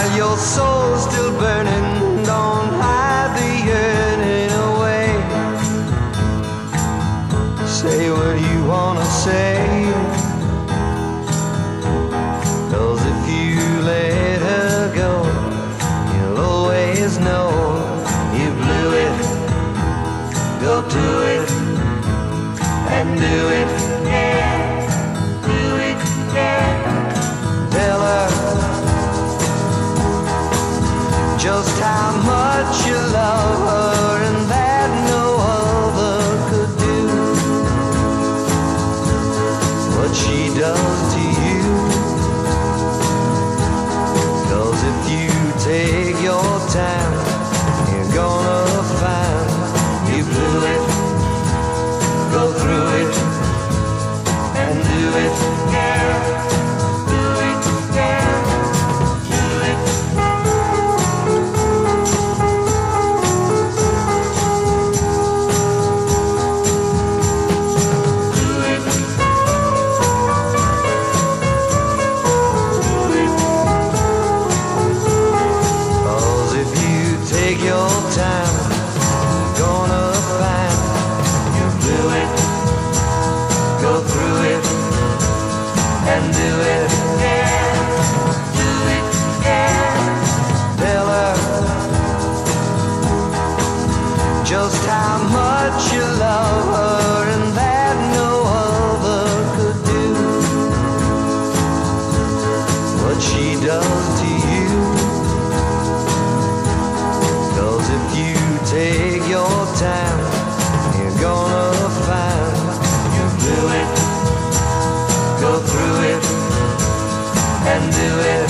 While your soul's still burning, don't hide the yearning away. Say what you wanna say, 'cause if you let her go, you'll always know you blew it. Go do it and do it, yeah. Do it, yeah. Tell her just how much you love her and that no other could do what she does to you. 'Cause if you take your time, you're gonna find you blew it. Go through it and do it, yeah. Do it, yeah. Do it. Take your time, gonna find you blew it. Go through it and do it, yeah. Do it, yeah. Tell her just how much you love her and that no other could do what she does to you. If you take your time, you're gonna find you blew it. Go through it and do it.